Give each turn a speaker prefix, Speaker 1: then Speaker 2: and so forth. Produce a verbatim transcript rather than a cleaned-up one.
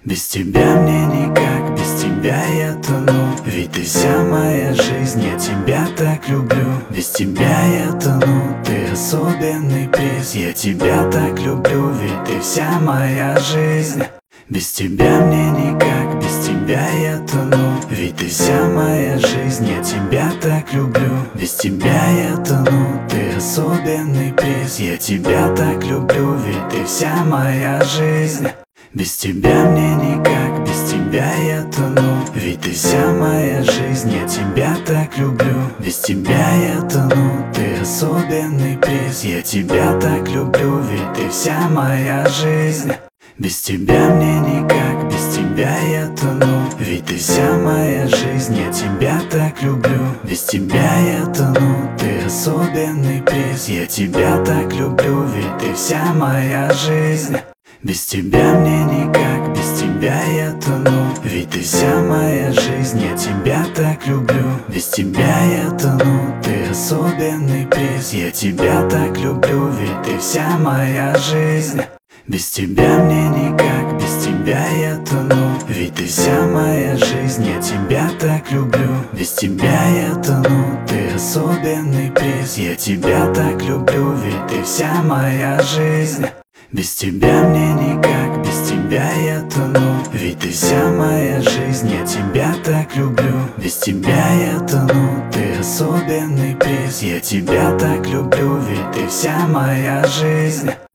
Speaker 1: Без тебя мне никак, без тебя я тону. Ведь ты вся моя жизнь, я тебя так люблю. Без тебя я тону, ты особенный приз. Я тебя так люблю, ведь ты вся моя жизнь. Без тебя мне никак, без тебя я тону. Ведь ты вся моя жизнь, я тебя так люблю. Без тебя я тону, ты особенный приз. Я тебя так люблю, ведь ты вся моя жизнь. Без тебя мне никак, без тебя я тону. Ведь ты вся моя жизнь, я тебя так люблю. Без тебя я тону, ты особенный приз. Я тебя так люблю, ведь ты вся моя жизнь. Без тебя мне никак, без тебя я тону. Ведь ты вся моя жизнь, я тебя так люблю. Без тебя я тону, ты особенный приз. Я тебя так люблю, ведь ты вся моя жизнь. Без тебя мне никак, без тебя я тону. Ведь ты вся моя жизнь, я тебя так люблю. Без тебя я тону, ты особенный приз. Я тебя так люблю, ведь ты вся моя жизнь. Без тебя мне никак, без тебя я тону. Ведь ты вся моя жизнь, я тебя так люблю. Без тебя я тону, ты особенный приз. Я тебя так люблю, ведь ты вся моя жизнь. Без тебя мне никак, без тебя я тону. Ведь ты вся моя жизнь, я тебя так люблю. Без тебя я тону, ты особенный приз. Я тебя так люблю, ведь ты вся моя жизнь.